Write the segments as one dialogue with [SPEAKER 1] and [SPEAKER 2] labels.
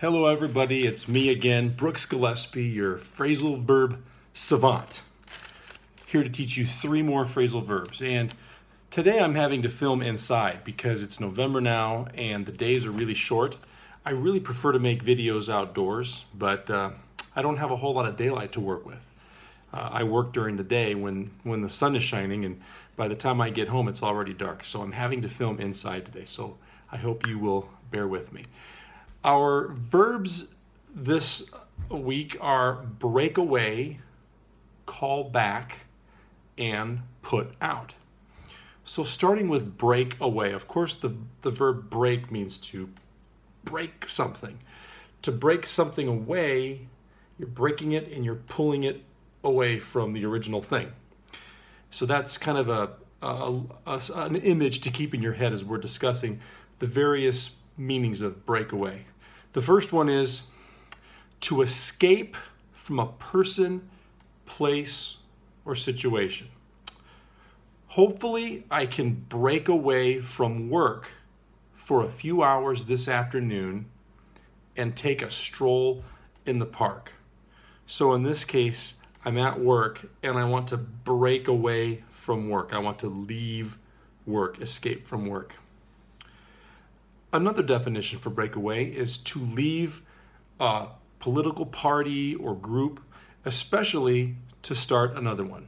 [SPEAKER 1] Hello, everybody. It's me again, Brooks Gillespie, your phrasal verb savant, here to teach you 3 more phrasal verbs. And today I'm having to film inside because it's November now and the days are really short. I really prefer to make videos outdoors, but I don't have a whole lot of daylight to work with. I work during the day when the sun is shining, and by the time I get home, it's already dark. So I'm having to film inside today. So I hope you will bear with me. Our verbs this week are break away, call back, and put out. So starting with break away, of course the verb break means to break something. To break something away, you're breaking it and you're pulling it away from the original thing. So that's kind of an image to keep in your head as we're discussing the various meanings of break away. The first one is to escape from a person, place, or situation. Hopefully, I can break away from work for a few hours this afternoon and take a stroll in the park. So in this case, I'm at work and I want to break away from work. I want to leave work, escape from work. Another definition for breakaway is to leave a political party or group, especially to start another one.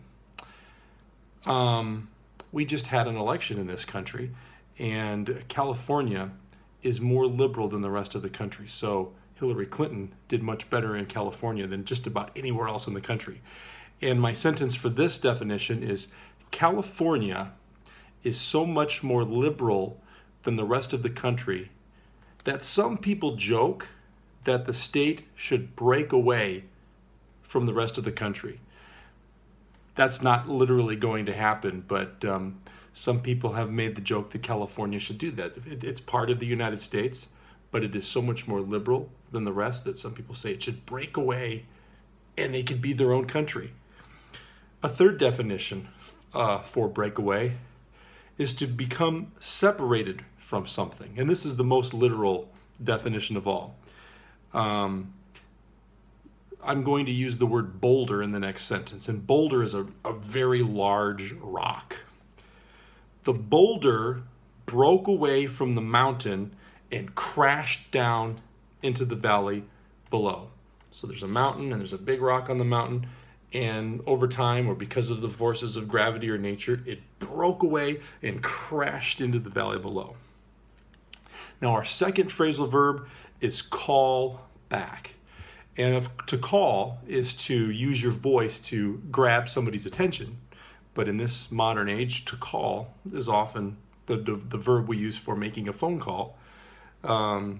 [SPEAKER 1] We just had an election in this country, and California is more liberal than the rest of the country. So Hillary Clinton did much better in California than just about anywhere else in the country. And my sentence for this definition is California is so much more liberal than the rest of the country that some people joke that the state should break away from the rest of the country. That's not literally going to happen, but some people have made the joke that California should do that. It's part of the United States, but it is so much more liberal than the rest that some people say it should break away and they could be their own country. A third definition for breakaway is to become separated from something. And this is the most literal definition of all. I'm going to use the word boulder in the next sentence. And boulder is a very large rock. The boulder broke away from the mountain and crashed down into the valley below. So there's a mountain and there's a big rock on the mountain. And over time, or because of the forces of gravity or nature, it broke away and crashed into the valley below. Now, our second phrasal verb is call back. And to call is to use your voice to grab somebody's attention. But in this modern age, to call is often the verb we use for making a phone call. The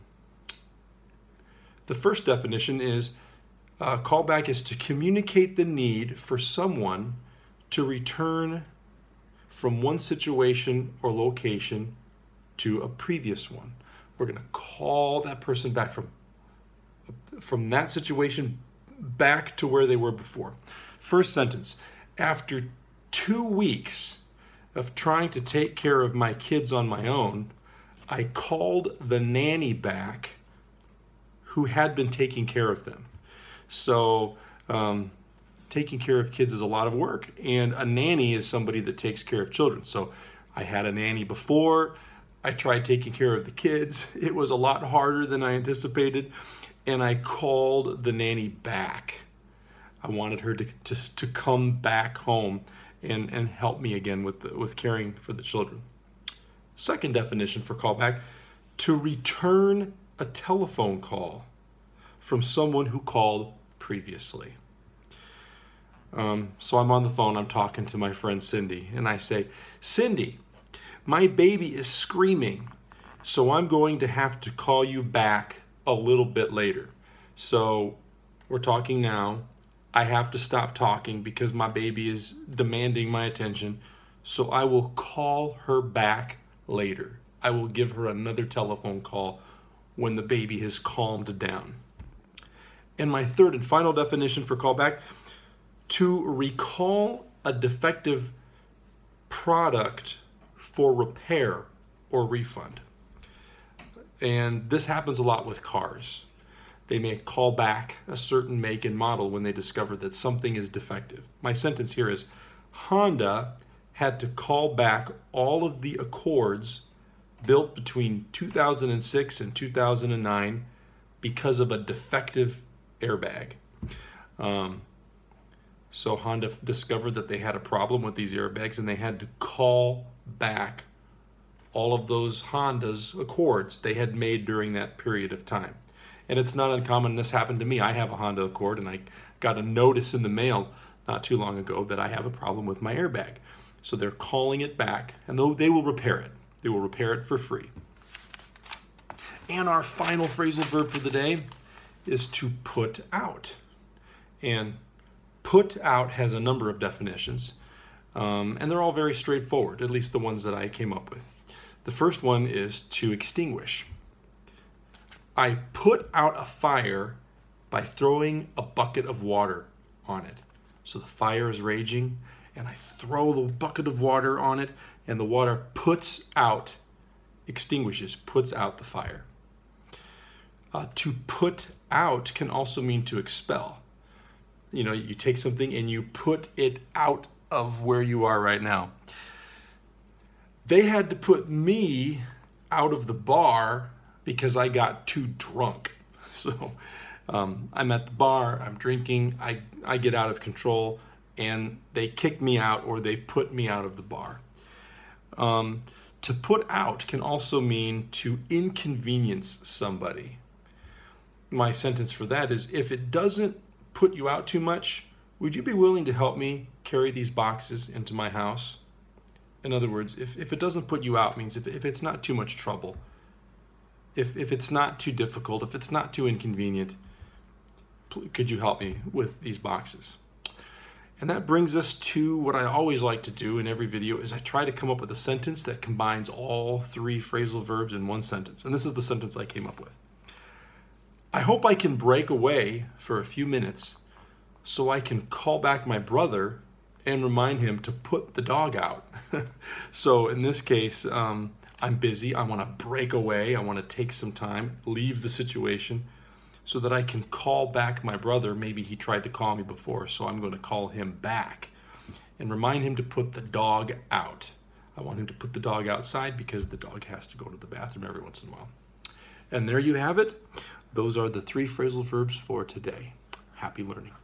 [SPEAKER 1] first definition is callback is to communicate the need for someone to return from one situation or location to a previous one. We're going to call that person back from that situation back to where they were before. First sentence, after 2 weeks of trying to take care of my kids on my own, I called the nanny back who had been taking care of them. So taking care of kids is a lot of work, and a nanny is somebody that takes care of children. So I had a nanny before. I tried taking care of the kids. It was a lot harder than I anticipated, and I called the nanny back. I wanted her to come back home and help me again with caring for the children. Second definition for callback, to return a telephone call from someone who called previously. So I'm on the phone, I'm talking to my friend Cindy, and I say, Cindy, my baby is screaming, so I'm going to have to call you back a little bit later. So we're talking now. I have to stop talking because my baby is demanding my attention, so I will call her back later. I will give her another telephone call when the baby has calmed down. And my third and final definition for callback, to recall a defective product for repair or refund. And this happens a lot with cars. They may call back a certain make and model when they discover that something is defective. My sentence here is, Honda had to call back all of the Accords built between 2006 and 2009 because of a defective airbag. So Honda discovered that they had a problem with these airbags, and they had to call back all of those Honda's Accords they had made during that period of time. And it's not uncommon. This happened to me. I have a Honda Accord, and I got a notice in the mail not too long ago that I have a problem with my airbag. So they're calling it back, and they will repair it. They will repair it for free. And our final phrasal verb for the day is to put out. And put out has a number of definitions, and they're all very straightforward, at least the ones that I came up with. The first one is to extinguish. I put out a fire by throwing a bucket of water on it. So the fire is raging, and I throw the bucket of water on it, and the water extinguishes, puts out the fire. To put out can also mean to expel. You know, you take something and you put it out of where you are right now. They had to put me out of the bar because I got too drunk. So I'm at the bar, I'm drinking, I get out of control, and they kick me out, or they put me out of the bar. To put out can also mean to inconvenience somebody. My sentence for that is, if it doesn't put you out too much, would you be willing to help me carry these boxes into my house? In other words, if it doesn't put you out, means if it's not too much trouble, if it's not too difficult, if it's not too inconvenient, could you help me with these boxes? And that brings us to what I always like to do in every video, is I try to come up with a sentence that combines all three phrasal verbs in one sentence. And this is the sentence I came up with. I hope I can break away for a few minutes so I can call back my brother and remind him to put the dog out. So in this case, I'm busy. I want to break away. I want to take some time, leave the situation so that I can call back my brother. Maybe he tried to call me before, so I'm going to call him back and remind him to put the dog out. I want him to put the dog outside because the dog has to go to the bathroom every once in a while. And there you have it. Those are the three phrasal verbs for today. Happy learning.